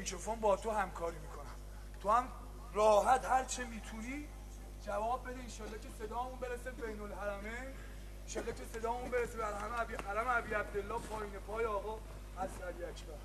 میکروفون با تو همکاری میکنم. تو هم راحت هر چه میتونی جواب بده، انشالله که صدامون برسه بین الحرمین، انشالله که صدامون برسه به حرم ابی عبدالله پایین پای آقا علی اکبر.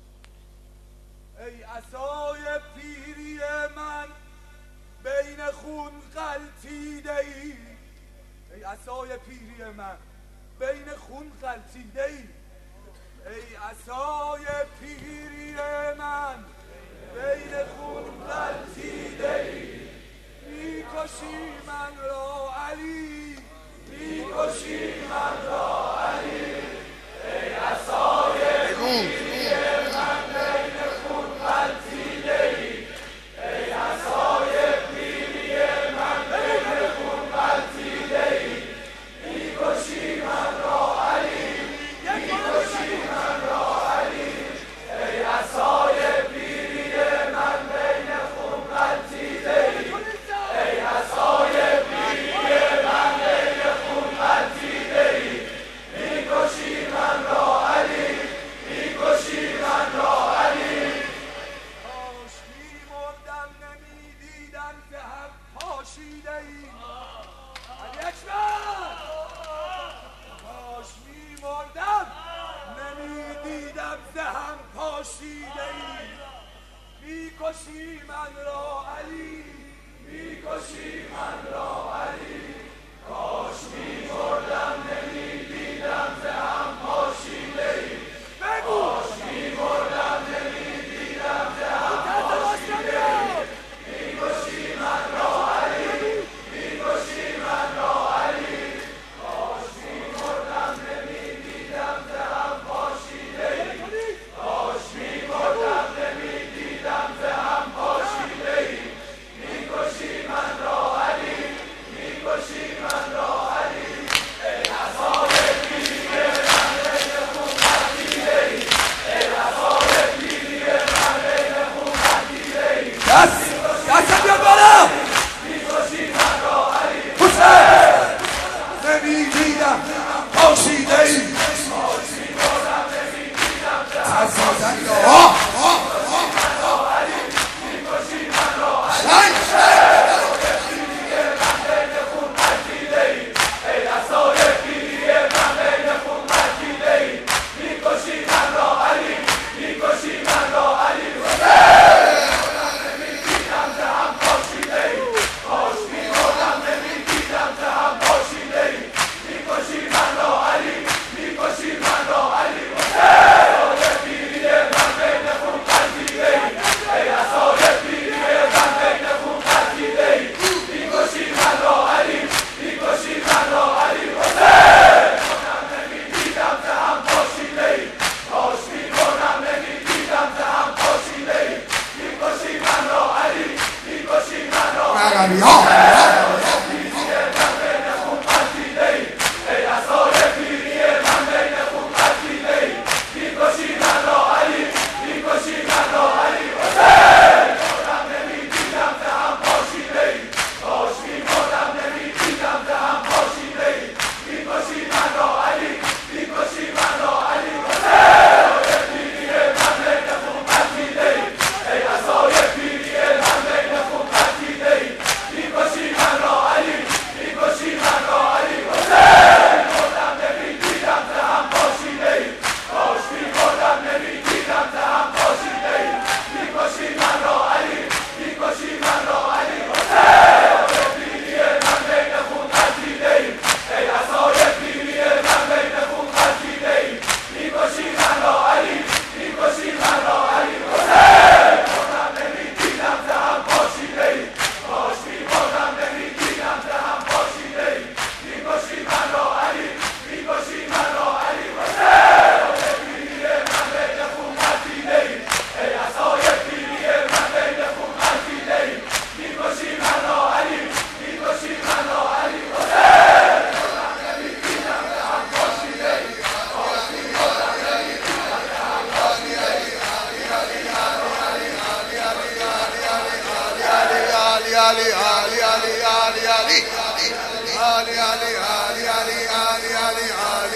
ای عصای پیری من بین خون غلطیده ای، ای عصای پیری من بین خون غلطیده ای، ای عصای پیری من بین خون غلطیده ای، میکشی من را علی، میکشی من را علی، ای عصای پیری من بین خون غلطیده ای، ای عصای پیری من بین خون غلطیده ای، میکشی من را علی، میکشی من را علی، ای عصای پیری من بین خون غلطیده ای، ای عصای پیری من بین خون غلطیده ای، میکشی من را علی، میکشی من را علی. کاش میمردم نمیدیدم که هم پاشیده ای، علی اکبر. کاش میمردم نمیدیدم که هم پاشیده ای، میکشی من را علی، میکشی من را علی. کاش میمردم نمیدیدم که هم پاشیده ای، کاش میمردم نمیدیدم که هم پاشیده ای، میکشی من را علی، میکشی من را علی. کاش میمردم نمیدیدم که هم پاشیده ای، کاش میمردم نمیدیدم که هم پاشیده ای، میکشی من را علی، میکشی من را علی. ای عصای پیری من بین خون غلطیده ای، ای عصای پیری من بین خون غلطیده ای، دست بیار بالا، میکشی من را علی، حسین نمیدیدم پاشیده ای، کاش میمردم نمیدیدم که هم پاشیده ای، میکشی من را علی، ای عصای پیری من بین خون غلطیده ای، میکشی من را علی، میکشی من را علی. نمیدیدم که هم پاشیده ای، کاش میمردم نمیدیدم که هم پاشیده ای، میکشی من را علی، میکشی من را علی. عصای پیری من بین خون غلطیده ای، ای عصای پیری من بین خون غلطیده ای، میکشی من را علی، میکشی من را علی. نمیدیدم که هم پاشیده ای، کاش میمردم نمیدیدم که هم پاشیده ای، میکشی من را علی، میکشی من را علی. من بین خون غلطیده ای، ای عصای پیری من بین خون غلطیده ای، میکشی من را علی، میکشی من را علی. نمیدیدم که هم پاشیده ای، کاش میمردم نمیدیدم که هم پاشیده ای، میکشی من را علی، میکشی من را علی. پیری من بین خون غلطیده ای، ای عصای پیری من بین خون غلطیده ای، میکشی من را علی، میکشی من را علی. میمردم نمیدیدم که هم پاشیده ای، کاش میمردم نمیدیدم که هم پاشیده ای، میکشی من را علی، میکشی من را علی. پیری من بین خون غلطیده ای، ای عصای پیری من بین خون غلطیده ای، میکشی من را علی، میکشی من را علی. نمیدیدم که هم پاشیده ای، کاش میمردم نمیدیدم که هم پاشیده ای، میکشی من را علی، میکشی من را علی. پیری من بین خون غلطیده ای، ای عصای پیری من بین خون غلطیده ای، میکشی من را علی، میکشی من را علی. نمیدیدم که هم پاشیده ای، کاش میمردم نمیدیدم که هم پاشیده ای.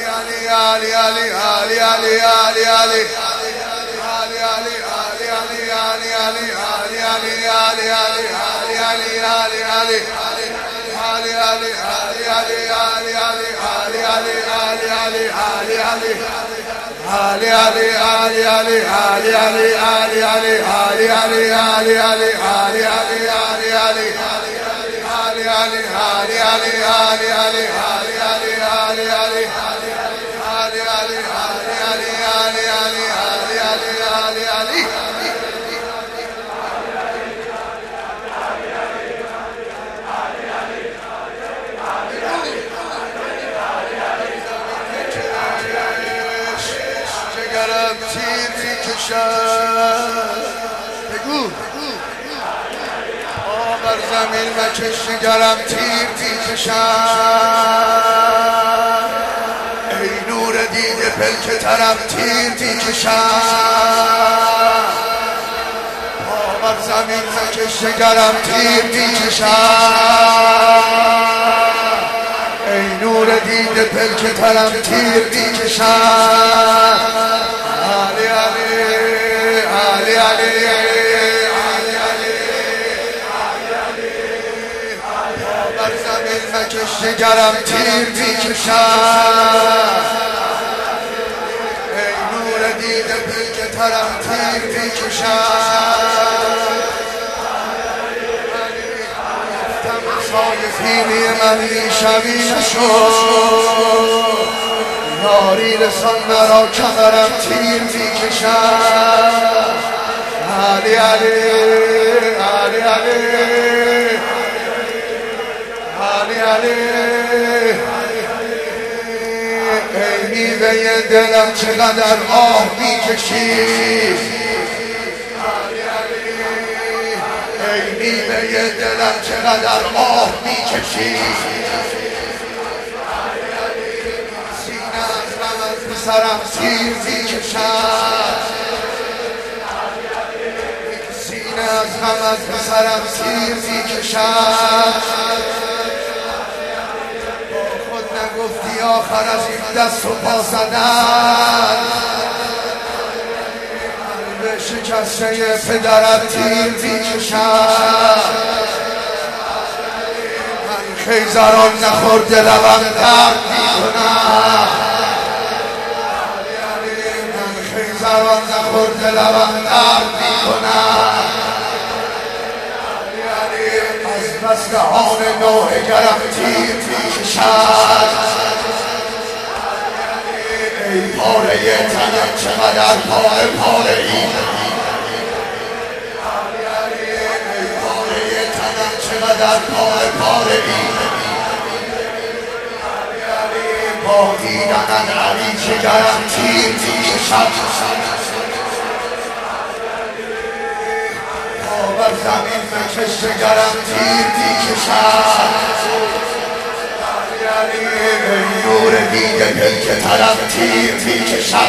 Ali بگو بر زمین مکش جگرم تیر میکشم ای نور دیده پلک ترم تیر میکشم بر زمین مکش جگرم تیر میکشم ای نور دیده پلک ترم تیر میکشم علی علی علی علی بر زمین مکش جگرم تیر میکشم ای نور دیده پلک ترم تیر میکشم سایه پیری من میشوی نشد یاری رسان مرا کمرم تیر میکشم علی علی علی علی علی علی ای میوه دلم چقدر آه میکشی ای میوه دلم چقدر آه میکشی سینه از غم از سرم تیر میکشم سینه از غم از سرم تیر میکشم با خود نگفتی آخر از این دست و پا زدن قلب شکسته پدرت تیر میکشم من خیزران نخورده لبم درد میکنم من خیزران نخورده لبم درد میکنم از بس دهان نوحه گرم تیر میکشم ای پاره تنم چقدر پاره پاره ای ای پاره تنم چقدر پاره پاره ای با دیدن علی جگرم تیر میکشم بر زمین مکش جگرم تیر میکشم ای نور دیده پلک ترم تیر میکشم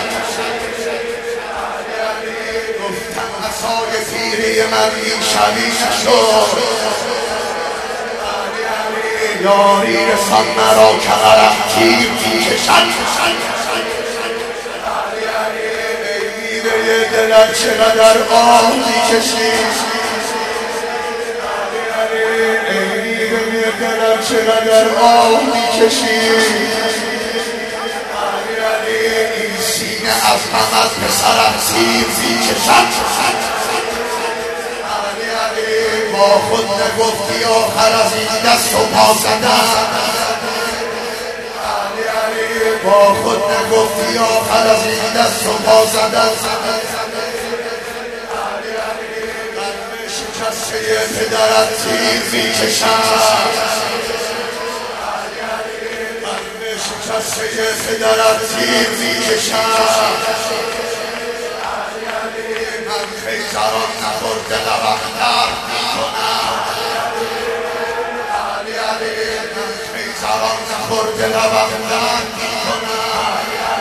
گفتم عصای پیری من میشوی نشد یاری رسان مرا کمرم تیر میکشم ای میوه دلم چقدر آه میکشی ای میوه دلم چقدر آه میکشی این سینه از غم از پسرم تیر میکشم با خود نگفتی آخر از این دست و پا زدن با خود نگفتی آخر از این دست و پا زدن قلب شکسته پدرت تیر میکشم قلب شکسته پدرت تیر میکشم من خیزران نخورده لبم درد میکنم من خیزران نخورده لبم درد میکنم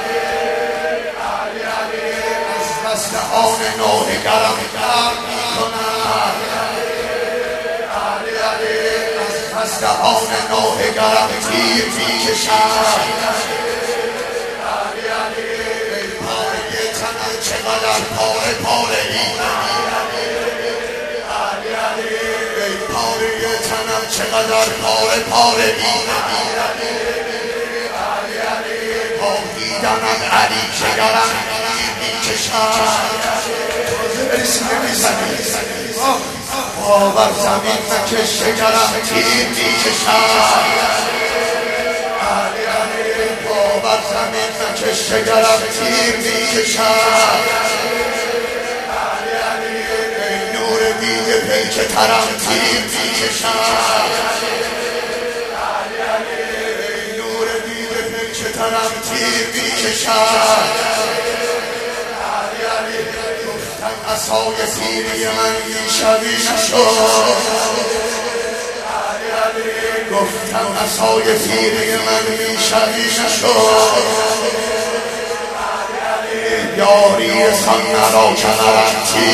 از بس دهان نوحه گرم درد میکنم از بس دهان نوحه گرم تیر میکشم ای پاره تنم چقدر پاره پاره ای چقدر پاره پاره دیدنم علی جگرم میکشم بر زمین مکش شگرم تیر میکشم بر زمین مکش شگرم تیر میکشم ای نور دیده پیچ ترم تیر میکشم ای نور دیده پیچ ترم تیر میکشم گفتم عصای پیری من شبی نشد گفتم عصای پیری من شبی نشد یاری سن را کنرم تیر